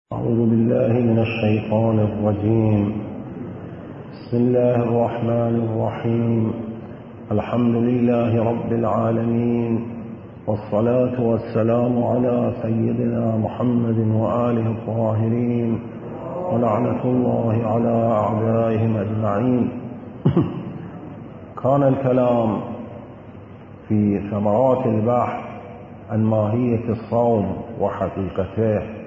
أعوذ بالله من الشيطان الرجيم. بسم الله الرحمن الرحيم. الحمد لله رب العالمين، والصلاة والسلام على سيدنا محمد وآله الطاهرين، ولعنة الله على أعدائهم أجمعين. كان الكلام في ثمرات البحث عن ماهية الصوم وحقيقته،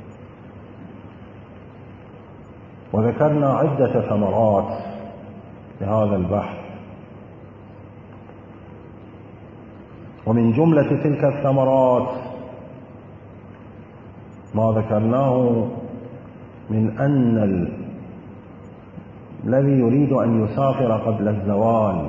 وذكرنا عدة ثمرات لهذا البحث، ومن جملة تلك الثمرات ما ذكرناه من أن الذي يريد أن يسافر قبل الزوال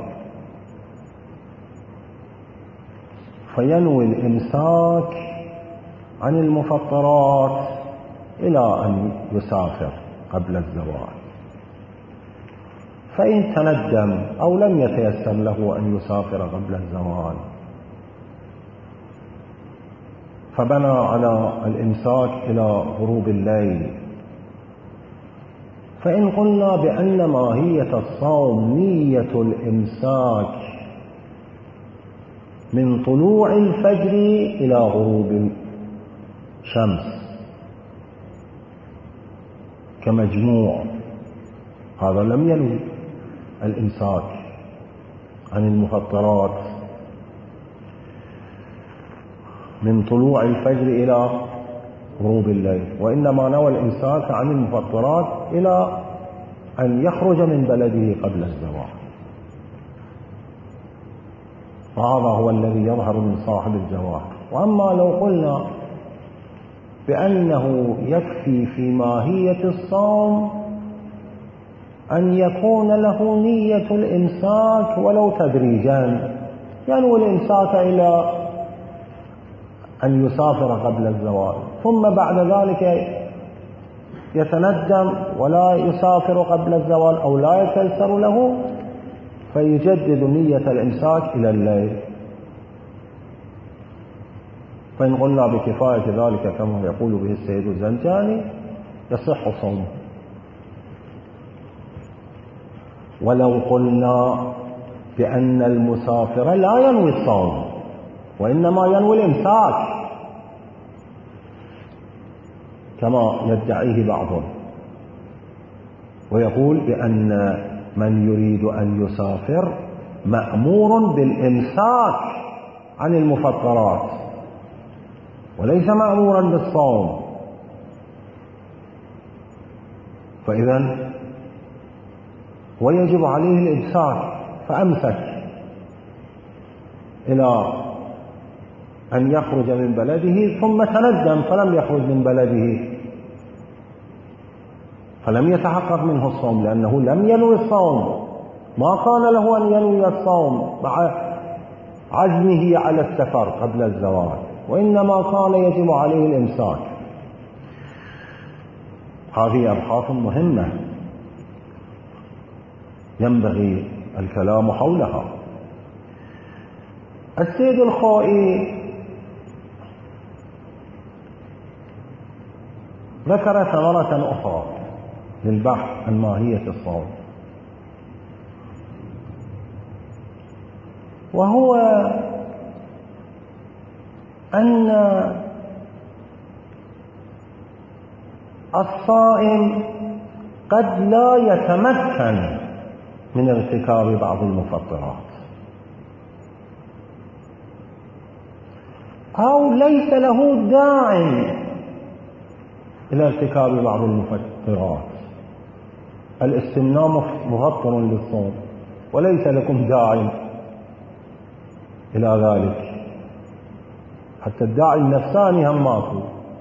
فينوي الإمساك عن المفطرات إلى أن يسافر قبل الزوال، فإن تندم أو لم يتيسر له أن يسافر قبل الزوال فبنى على الإمساك إلى غروب الليل. فإن قلنا بأن ماهية الصوم نية الإمساك من طلوع الفجر إلى غروب الشمس كمجموع، هذا لم ينوي الإمساك عن المفطرات من طلوع الفجر إلى غروب الليل، وإنما نوى الإمساك عن المفطرات إلى أن يخرج من بلده قبل الزوال. وهذا هو الذي يظهر من صاحب الجواهر. وأما لو قلنا بأنه يكفي في ماهية الصوم أن يكون له نية الإمساك ولو تدريجا، ينوي الإمساك إلى أن يسافر قبل الزوال، ثم بعد ذلك يتندم ولا يسافر قبل الزوال أو لا يتيسر له فيجدد نية الإمساك إلى الليل. فإن قلنا بكفاية ذلك كما يقول به السيد الزنجاني يصح صومه. ولو قلنا بأن المسافر لا ينوي الصوم وإنما ينوي الإمساك كما يدعيه بعضهم، ويقول بأن من يريد أن يسافر مأمور بالإمساك عن المفطرات وليس مأمورا بالصوم، فإذن ويجب عليه الإمساك، فأمسك إلى أن يخرج من بلده ثم تندم فلم يخرج من بلده فلم يتحقق منه الصوم، لأنه لم ينوي الصوم، ما كان له أن ينوي الصوم مع عزمه على السفر قبل الزوال، وإنما كان يجب عليه الإمساك. هذه أبحاث مهمة ينبغي الكلام حولها. السيد الخوئي ذكر ثمرة أخرى للبحث عن ماهية الصوم، وهو أن الصائم قد لا يتمكن من ارتكاب بعض المفطرات، أو ليس له داع إلى ارتكاب بعض المفطرات. الاستمناء مفطر للصوم وليس لكم داع إلى ذلك، حتى الداعي النفساني هم ماكو.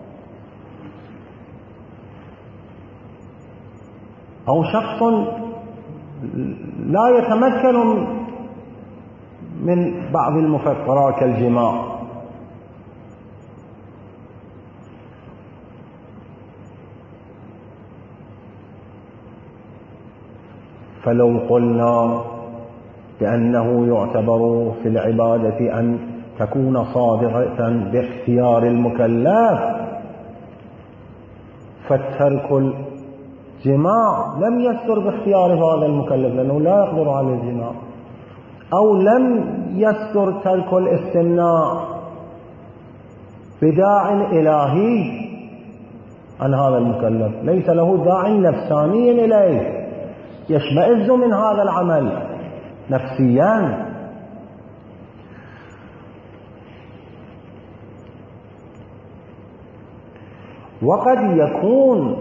أو شخص لا يتمكن من بعض المفطرات كالجماع، فلو قلنا بأنه يعتبر في العبادة أن تكون صادقة باختيار المكلف فترك الجماع لم يستر باختيار هذا المكلف لأنه لا يقدر على الجماع، أو لم يستر ترك الاستمناء بداع إلهي عن هذا المكلف، ليس له داع نفساني إليه يشمئز من هذا العمل نفسيا. وقد يكون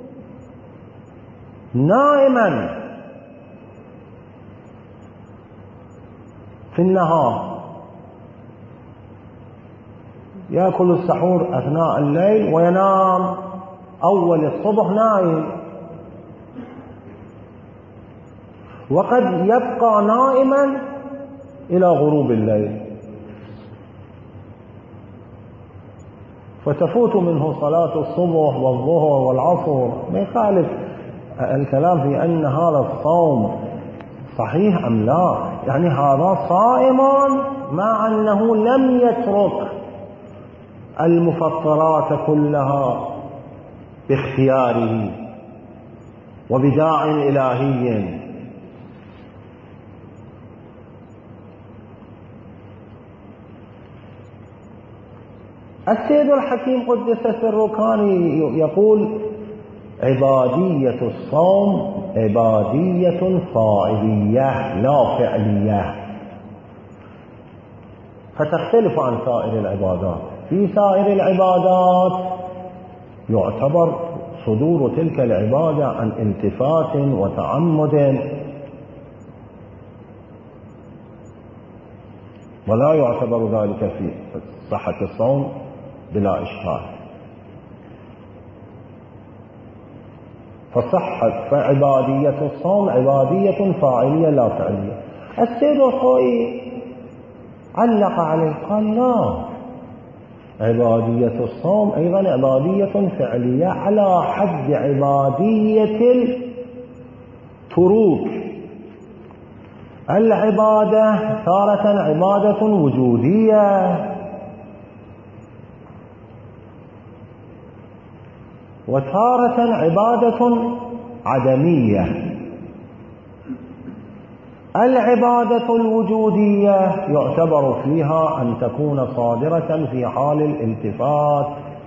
نائما في النهار، يأكل السحور أثناء الليل وينام أول الصبح نائم، وقد يبقى نائما إلى غروب الليل فتفوت منه صلاة الصبح والظهر والعصر. ما يخالف الكلام في أن هذا الصوم صحيح أم لا، يعني هذا صائم مع أنه لم يترك المفطرات كلها باختياره وبداع إلهي. السيد الحكيم قدس سره كان يقول عبادية الصوم عبادية فاعلية لا فعلية، فتختلف عن سائر العبادات. في سائر العبادات يعتبر صدور تلك العبادة عن التفات وتعمد، ولا يعتبر ذلك في صحة الصوم بلا إشكال. فعبادية الصوم عبادية فاعلية لا فعلية. السيد الخوئي علق عليه قال لا، عبادية الصوم أيضا عبادية فعلية على حد عبادية التروك. العبادة تارة عبادة وجودية وتارة عبادة عدمية. العبادة الوجودية يعتبر فيها أن تكون صادرة في حال الالتفات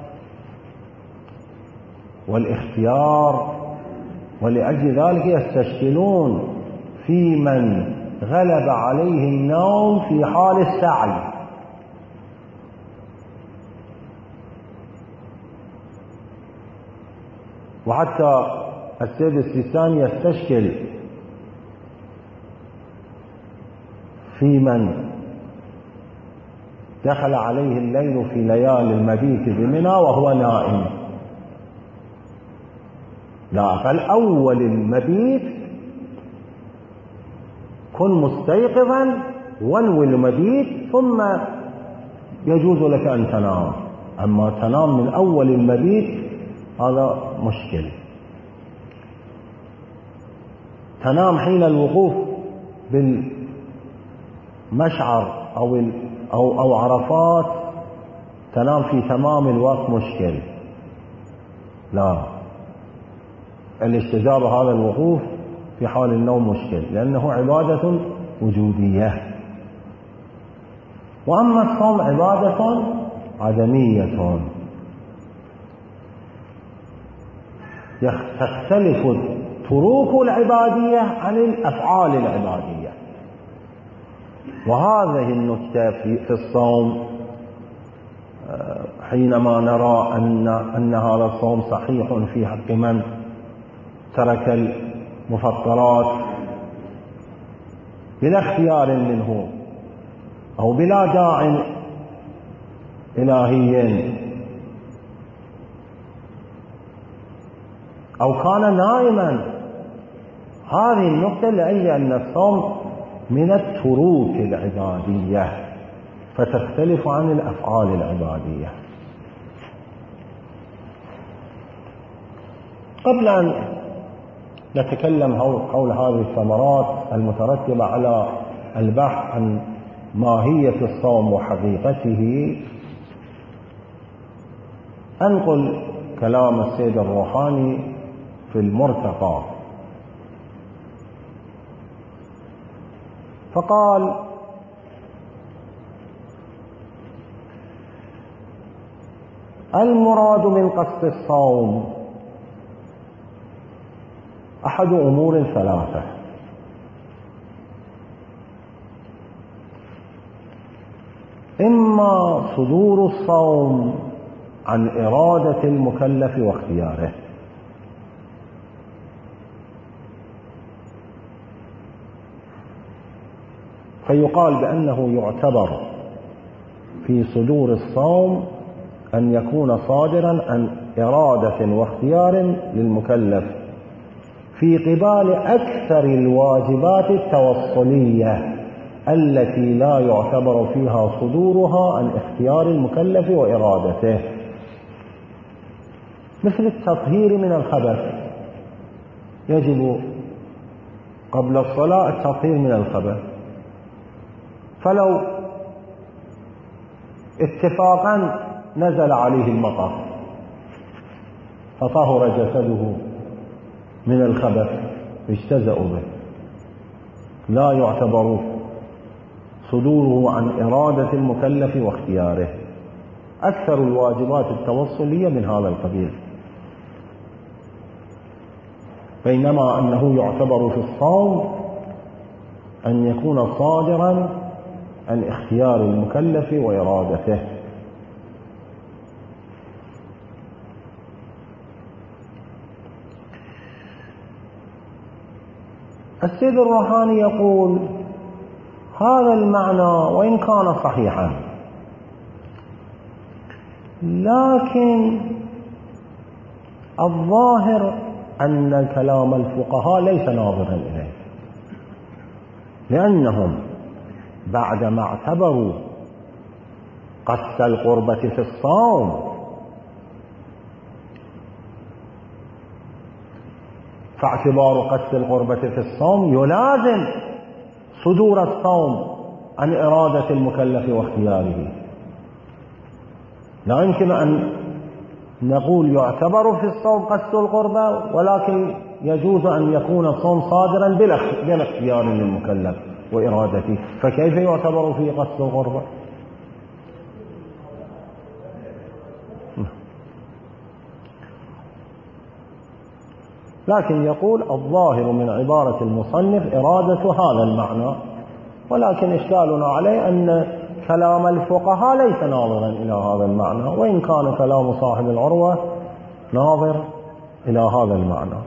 والاختيار، ولأجل ذلك يستشكلون في من غلب عليه النوم في حال السعي، وحتى السيد السيستاني يستشكل في من دخل عليه الليل في ليالي المبيت بمنى وهو نائم. لا، فالأول المبيت كن مستيقظا وانوي المبيت ثم يجوز لك أن تنام. أما تنام من أول المبيت هذا مشكل. تنام حين الوقوف بالمشعر أو عرفات، تنام في تمام الوقت مشكل. لا، الاستجابة هذا الوقوف في حال النوم مشكل لأنه عبادة وجودية. وأما الصوم عبادة عدمية، تختلف تروك العبادية عن الأفعال العبادية. وهذه النكتة في الصوم حينما نرى أن هذا الصوم صحيح في حق من ترك المفطرات بلا اختيار منه أو بلا داع إلهي أو كان نائما. هذه النقطة لأجل أن الصوم من التروك العبادية فتختلف عن الأفعال العبادية. قبل أن نتكلم حول هذه الثمرات المترتبة على البحث عن ماهية الصوم وحقيقته، أنقل كلام السيد الروحاني في المرتقى، فقال: المراد من قصد الصوم أحد أمور ثلاثة: إما صدور الصوم عن إرادة المكلف واختياره، فيقال بأنه يعتبر في صدور الصوم أن يكون صادرا عن إرادة واختيار للمكلف في قبال أكثر الواجبات التوصلية التي لا يعتبر فيها صدورها عن اختيار المكلف وإرادته، مثل التطهير من الخبث. يجب قبل الصلاة التطهير من الخبث، فلو اتفاقا نزل عليه المطر فطهر جسده من الخبث اجتزأ به، لا يعتبر صدوره عن إرادة المكلف واختياره. أكثر الواجبات التوصلية من هذا القبيل، بينما أنه يعتبر في الصوم أن يكون صادرا عن اختيار المكلف وإرادته. السيد الروحاني يقول: هذا المعنى وإن كان صحيحا، لكن الظاهر أن كلام الفقهاء ليس ناظرا إليه، لأنهم بعدما اعتبروا قصد القربة في الصوم فاعتبار قصد القربة في الصوم يلازم صدور الصوم عن إرادة المكلف واختياره. لا يمكن أن نقول يعتبر في الصوم قصد القربة، ولكن يجوز أن يكون الصوم صادرا بلا اختيار للمكلف وإرادته، فكيف يعتبر في قصد القربة؟ لكن يقول: الظاهر من عبارة المصنف إرادة هذا المعنى، ولكن إشكالنا عليه أن كلام الفقهاء ليس ناظرا إلى هذا المعنى، وإن كان كلام صاحب العروة ناظر إلى هذا المعنى.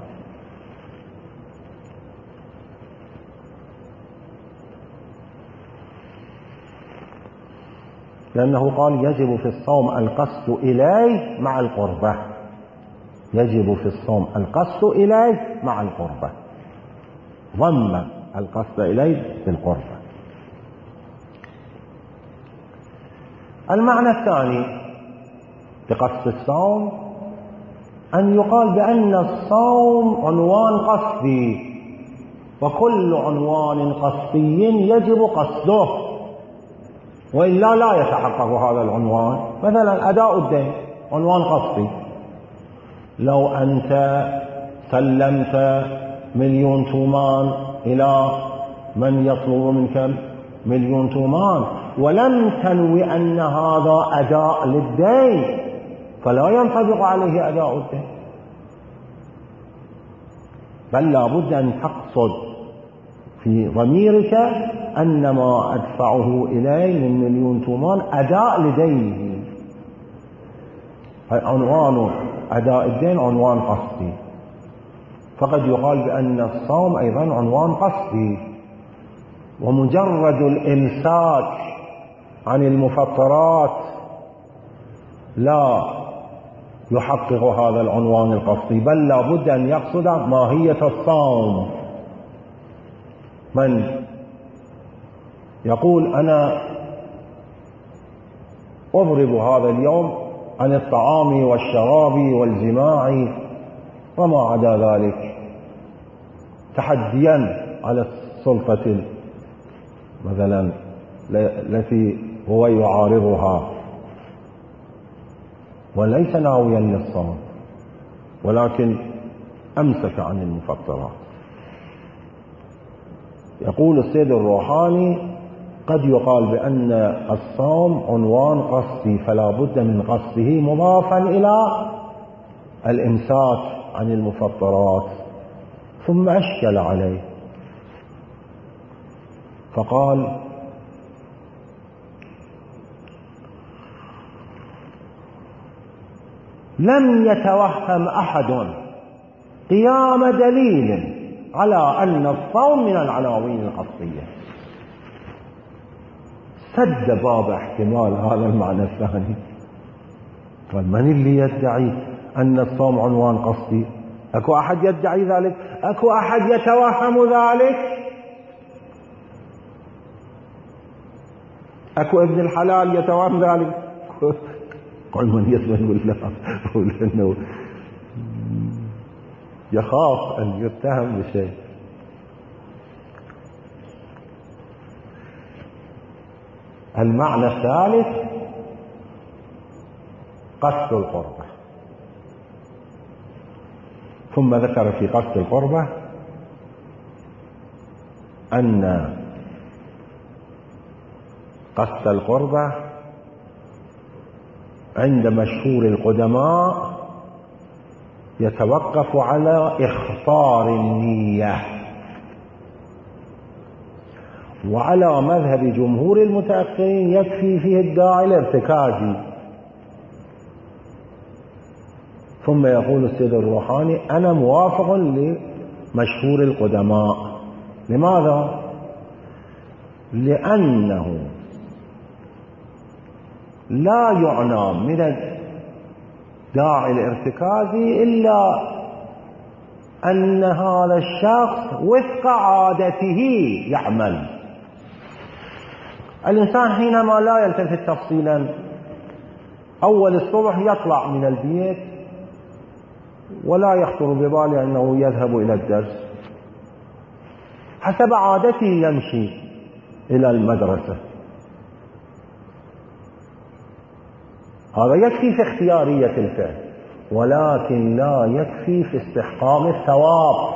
لأنه قال: يجب في الصوم القصد إليه مع القربة. يجب في الصوم القصد إليه مع القربة، ضم القصد إليه بالقربة. المعنى الثاني بقصد الصوم أن يقال بأن الصوم عنوان قصدي، وكل عنوان قصدي يجب قصده، وإلا لا يتحقق هذا العنوان. مثلا أداء الدين عنوان قصدي، لو أنت سلمت 1,000,000 تومان إلى من يطلب منك 1,000,000 تومان ولم تنوي أن هذا أداء للدين، فلا ينطبق عليه أداء الدين، بل لا بد أن تقصد في ضميرك أن ما أدفعه إليه من 1,000,000 تومان أداء لدينه. عنوان أداء الدين عنوان قصدي، فقد يقال بأن الصوم أيضا عنوان قصدي، ومجرد الإمساك عن المفطرات لا يحقق هذا العنوان القصدي، بل لا بد أن يقصد ماهية الصوم. من يقول: أنا أضرب هذا اليوم عن الطعام والشراب والجماع وما عدا ذلك، تحديا على السلطة مثلا التي هو يعارضها، وليس ناويا للصوم، ولكن أمسك عن المفطرات. يقول السيد الروحاني: قد يقال بأن الصوم عنوان قصدي، فلا بد من قصده مضافا إلى الإمساك عن المفطرات. ثم أشكل عليه فقال: لم يتوهم أحد قيام دليل على أن الصوم من العناوين القصدية. سد باب احتمال هذا المعنى الثاني. فمن اللي يدعي أن الصوم عنوان قصدي؟ أكو أحد يدعي ذلك؟ أكو أحد يتوهم ذلك؟ أكو ابن الحلال يتوهم ذلك؟ قل من يسمع بالله لأنه يخاف أن يتهم بشيء. المعنى الثالث قصد القربة. ثم ذكر في قصد القربة أن قصد القربة عند مشهور القدماء يتوقف على إخطار النية، وعلى مذهب جمهور المتأخرين يكفي فيه الداعي الارتكازي. ثم يقول السيد الروحاني: أنا موافق لمشهور القدماء. لماذا؟ لأنه لا يعنى من الداعي الارتكازي إلا أن هذا الشخص وفق عادته يعمل. الإنسان حينما لا يلتفت تفصيلا، أول الصبح يطلع من البيت ولا يخطر بباله أنه يذهب إلى الدرس، حسب عادته يمشي إلى المدرسة. هذا يكفي في اختيارية الفعل، ولكن لا يكفي في استحقاق الثواب.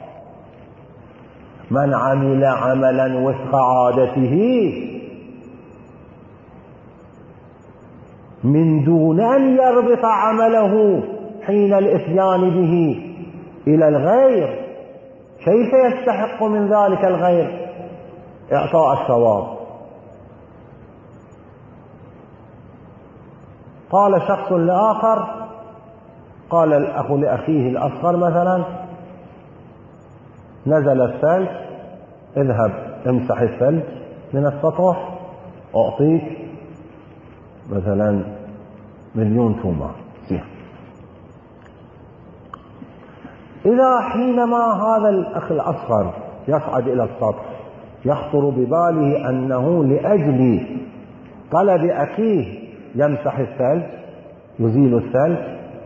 من عمل عملا وفق عادته من دون أن يربط عمله حين الإتيان به إلى الغير، كيف يستحق من ذلك الغير إعطاء الثواب؟ قال شخص لآخر، قال الأخ لأخيه الأصغر مثلا: نزل الثلج، اذهب امسح الثلج من السطح، أعطيك مثلا 1,000,000 تومة. إذا حينما هذا الأخ الأصغر يصعد إلى السطح يخطر بباله أنه لأجل طلب أخيه يمسح الثلج، يزيل الثلج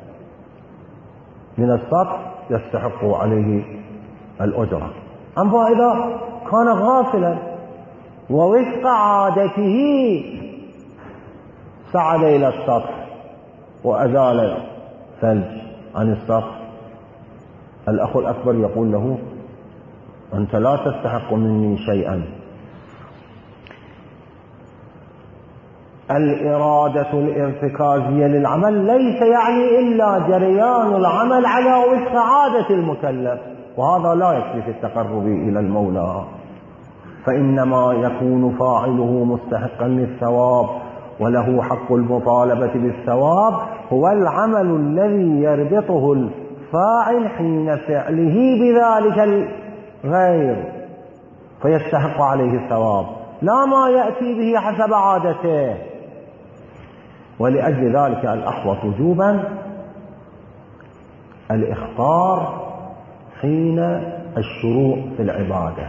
من السطح، يستحق عليه الأجرة. أما إذا كان غافلا ووفق عادته صعد إلى السطح وأزال ثلج عن السطح، الأخ الأكبر يقول له: أنت لا تستحق مني شيئا. الإرادة الارتكازية للعمل ليس يعني إلا جريان العمل على وفق عادة المكلف، وهذا لا يكفي في التقرب إلى المولى، فإنما يكون فاعله مستحقا للثواب وله حق المطالبة بالثواب هو العمل الذي يربطه الفاعل حين فعله بذلك الغير فيستحق عليه الثواب، لا ما يأتي به حسب عادته. ولأجل ذلك الأحوط وجوبا الإخطار حين الشروع في العبادة.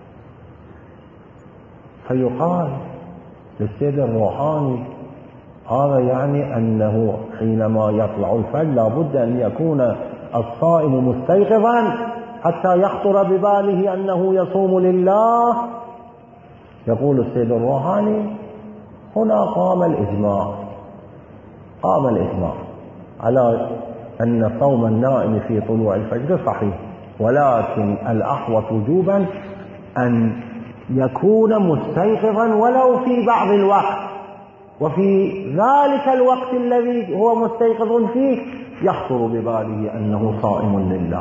فيقال للسيد الروحاني: هذا يعني أنه حينما يطلع الفجر لا بد أن يكون الصائم مستيقظا حتى يخطر بباله أنه يصوم لله. يقول السيد الروحاني: هنا قام الإجماع على أن صوم النائم في طلوع الفجر صحيح، ولكن الأحوط وجوبا أن يكون مستيقظا ولو في بعض الوقت، وفي ذلك الوقت الذي هو مستيقظ فيه يخطر بباله أنه صائم لله.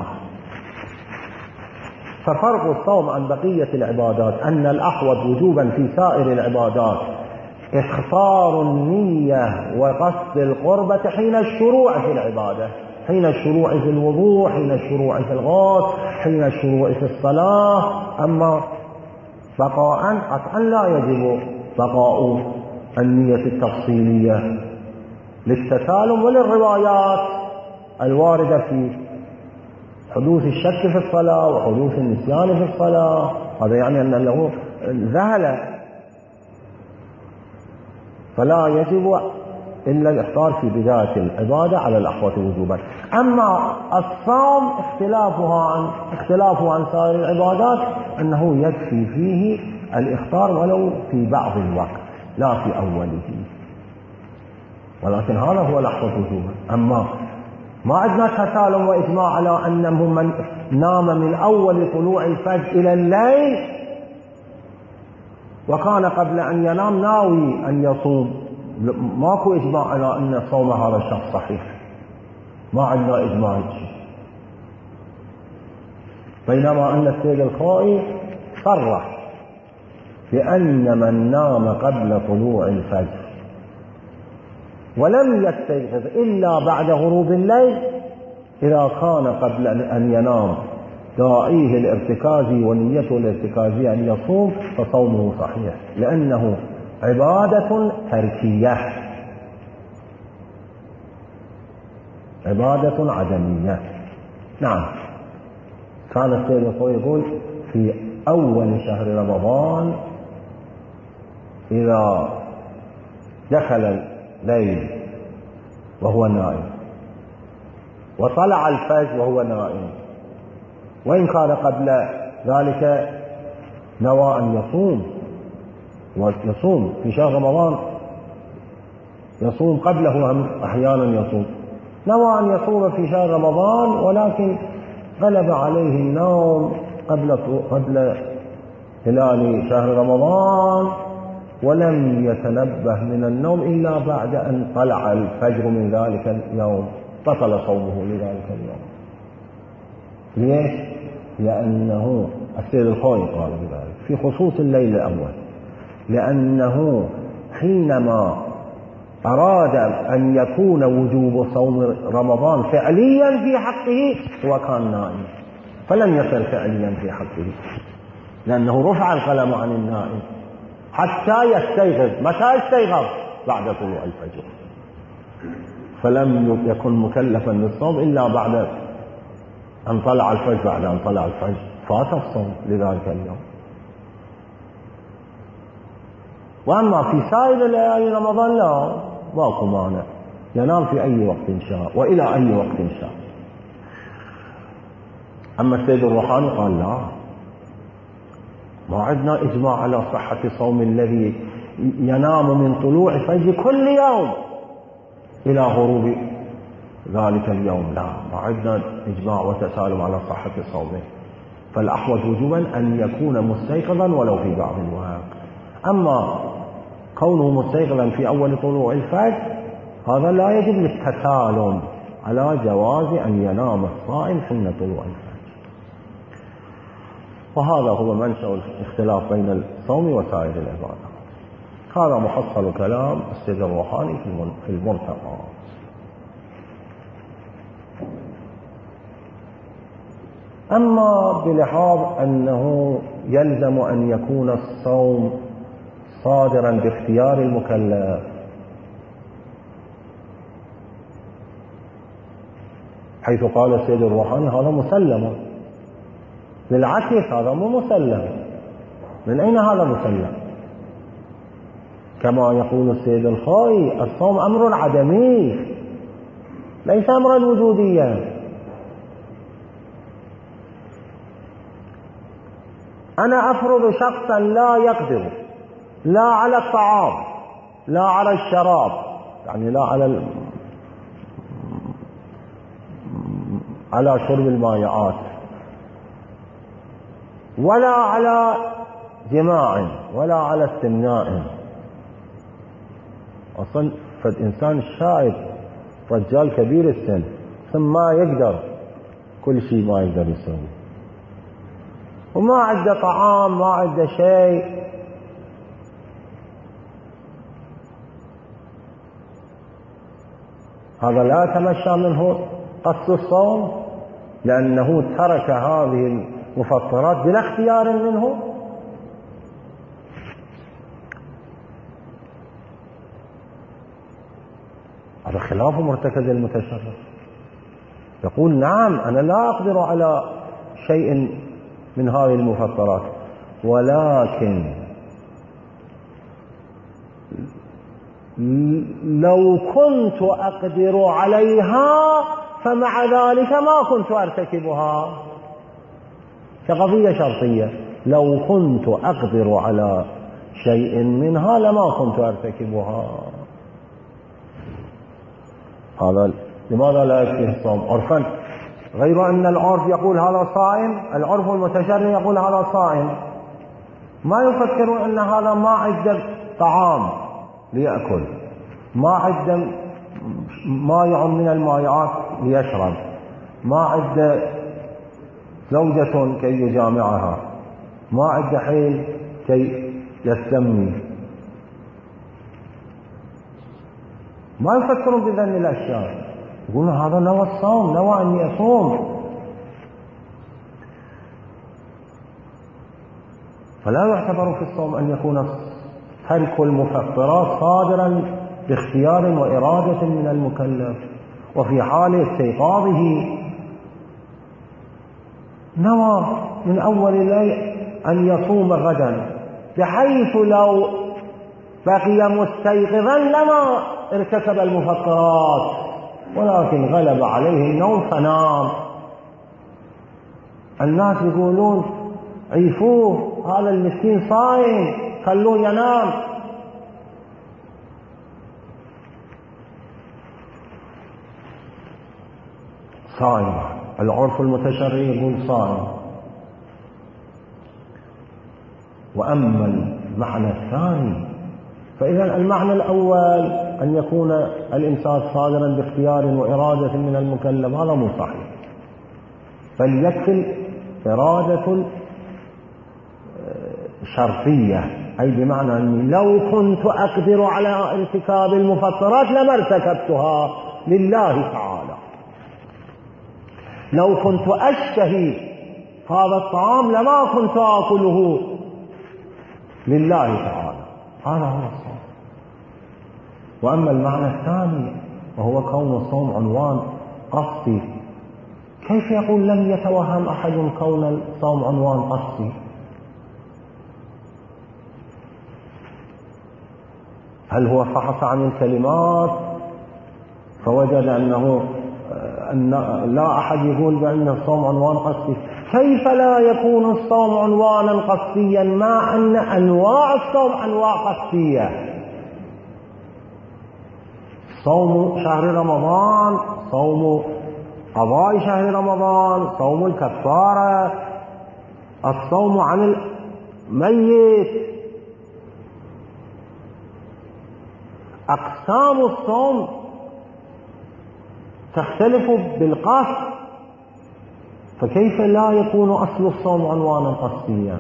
ففرق الصوم عن بقية العبادات أن الأحوط وجوبا في سائر العبادات اخطار النية وقصد القربة حين الشروع في العبادة، حين الشروع في الوضوء، حين الشروع في الغسل، حين الشروع في الصلاة. أما بقاء قطعا لا يجب بقاء النية التفصيلية للتسالم وللروايات الواردة في حدوث الشك في الصلاة وحدوث النسيان في الصلاة. هذا يعني أن له ذهل، فلا يجب إلا الإفطار في بداية العبادة على الأحوط وجوبا. أما الصوم اختلافه عن سائر العبادات أنه يكفي فيه الإفطار ولو في بعض الوقت لا في أوله، ولكن هذا هو الأحوط وجوبا. أما ما عندنا تسالم وإجماع على أنه من نام من أول طلوع الفجر إلى الليل وكان قبل أن ينام ناوي أن يصوم، ماكو إجماع على أن صوم هذا الشخص صحيح، ما عندنا إجماع. بينما أن السيد الخوئي صرح بأن من نام قبل طلوع الفجر ولم يستيقظ إلا بعد غروب الليل إذا كان قبل أن ينام داعيه الارتكازي ونيته الارتكازية أن يصوم فصومه صحيح، لأنه عبادة تركية، عبادة عدمية. نعم، كان السيد الخوئي يقول في أول شهر رمضان إذا دخل الليل وهو نائم وطلع الفجر وهو نائم، وإن كان قبل ذلك نوى أن يصوم في شهر رمضان، يصوم قبله أحيانا يصوم، نوى أن يصوم في شهر رمضان ولكن غلب عليه النوم قبل هلال شهر رمضان ولم يتنبه من النوم إلا بعد أن طلع الفجر من ذلك اليوم، بطل صومه لذلك اليوم. ليش؟ لأنه السيد الخوئي قال بذلك في خصوص الليل الأول، لأنه حينما أراد أن يكون وجوب صوم رمضان فعليا في حقه هو كان نائم، فلم يصل فعليا في حقه، لأنه رفع القلم عن النائم حتى يستيقظ. متى يستيقظ؟ بعد طلوع الفجر، فلم يكن مكلفا بالصوم إلا بعد أن طلع الفجر. بعد أن طلع الفجر فات الصوم لذلك اليوم. وأما في سائر ليالي رمضان لا، ماكو مانع، ينام في أي وقت شاء وإلى أي وقت شاء. أما السيد الروحاني قال لا، ما عندنا إجماع على صحة صوم الذي ينام من طلوع فجر كل يوم إلى غروب ذلك اليوم، لا، ما عندنا إجماع وتسالم على صحة صومه، فالأحوط وجوبا أن يكون مستيقظا ولو في بعض الوقت. أما كونه مستيقظا في أول طلوع الفجر هذا لا يجب للتسالم على جواز أن ينام الصائم حين طلوع الفجر. وهذا هو منشأ الاختلاف بين الصوم وسائر العبادات. هذا محصل كلام السيد الروحاني في المرتقى. أما بلحاظ أنه يلزم أن يكون الصوم صادرا باختيار المكلف، حيث قال السيد الروحاني هذا مسلم، بالعكس هذا مو مسلم. من أين هذا مسلم؟ كما يقول السيد الخوئي الصوم أمر عدمي ليس أمرا وجوديا. أنا أفرض شخصا لا يقدر لا على الطعام لا على الشراب، يعني لا على على شرب المائعات ولا على جماع ولا على استمناء. أصلا فالإنسان الشايب رجال كبير السن ثم ما يقدر كل شيء ما يقدر يسوي، وما عنده طعام ما عنده شيء، هذا لا يتمشى منه قصد الصوم لأنه ترك هذه المفطرات بلا اختيار منه. هذا خلاف مرتكز المتشرع. يقول نعم أنا لا أقدر على شيء من هذه المفطرات، ولكن لو كنت أقدر عليها فمع ذلك ما كنت أرتكبها، كقضية شرطية. لو كنت أقدر على شيء منها لما كنت أرتكبها. هذا لماذا لا يكفيه الصوم عرفا؟ غير أن العرف يقول هذا صائم، العرف المتشرع يقول هذا صائم، ما يفكرون أن هذا ما عنده طعام ليأكل، ما عنده مائع من المائعات ليشرب، ما عنده زوجة كي يجامعها، ما عنده حيل كي يستمني، ما يفكرون بذن الأشياء. يقولون هذا نوى الصوم، نوى أن يصوم. فلا يعتبر في الصوم أن يكون ترك المفطرات صادرا باختيار وإرادة من المكلف، وفي حال استيقاظه نوى من أول الليل أن يصوم غدا، بحيث لو بقي مستيقظا لما ارتكب المفطرات، ولكن غلب عليه النوم فنام. الناس يقولون عيفوه هذا المسكين صايم خلوه ينام. صائم، العرف المتشرعي يقول صائم. وأما المعنى الثاني فإذا المعنى الأول أن يكون الإمساك صادرا باختيار وإرادة من المكلف هذا مو صحيح، بل يكفي إرادة شرطية، أي بمعنى أني لو كنت أقدر على ارتكاب المفطرات لما ارتكبتها لله تعالى، لو كنت أشتهي هذا الطعام لما كنت آكله لله تعالى. هذا هو الصوم. وأما المعنى الثاني وهو كون الصوم عنوان قصدي، كيف يقول لم يتوهم أحد كون الصوم عنوان قصدي؟ هل هو فحص عن الكلمات فوجد أنه لا أحد يقول بأن الصوم عنوان قصدي؟ كيف لا يكون الصوم عنوانا قصديا مع أن أنواع الصوم أنواع قصدية؟ صوم شهر رمضان، صوم قضاء شهر رمضان، صوم الكفارة، الصوم عن الميت، أقسام الصوم تختلف بالقصد، فكيف لا يكون أصل الصوم عنوانا قصديا؟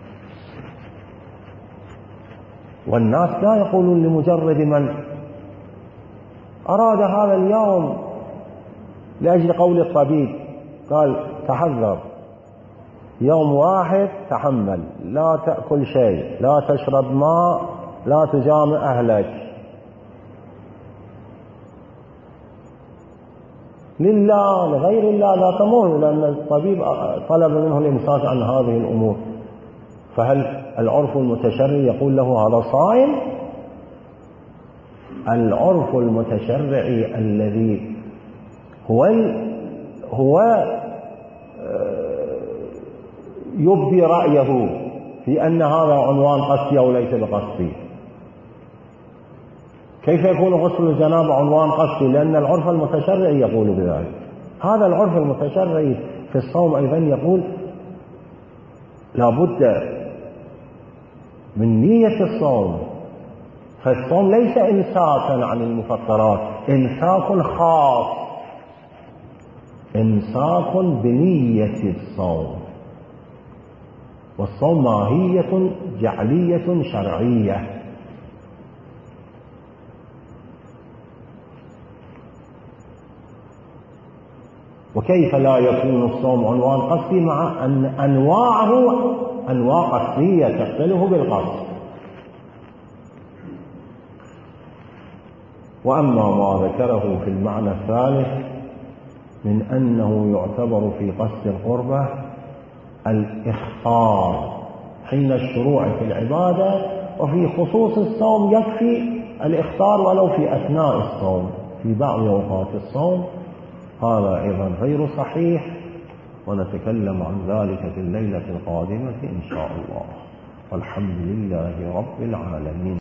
والناس لا يقولون لمجرد من أراد هذا اليوم لأجل قول الطبيب قال تحذر يوم واحد تحمل، لا تأكل شيء، لا تشرب ماء، لا تجامع أهلك، لله لغير الله لا تمون، لأن الطبيب طلب منه الإمساك عن هذه الأمور. فهل العرف المتشرعي يقول له هذا صائم؟ العرف المتشرعي الذي هو يبدي رأيه في أن هذا عنوان قصدي أو ليس بقصدي. كيف يكون غسل الجنابة عنوان قصدي؟ لأن العرف المتشرعي يقول بذلك. هذا العرف المتشرع في الصوم أيضا يقول لا بد من نية الصوم، فالصوم ليس إمساكا عن المفطرات، إمساك خاص، إمساك بنية الصوم، والصوم ماهية جعلية شرعية. وكيف لا يكون الصوم عنوان قصدي مع أن أنواعه أنواع قصدية تختلف بالقصد؟ وأما ما ذكره في المعنى الثالث من أنه يعتبر في قصد القربة الإخطار حين الشروع في العبادة، وفي خصوص الصوم يكفي الإخطار ولو في أثناء الصوم في بعض أوقات الصوم، هذا أيضا غير صحيح، ونتكلم عن ذلك في الليلة القادمة إن شاء الله، والحمد لله رب العالمين.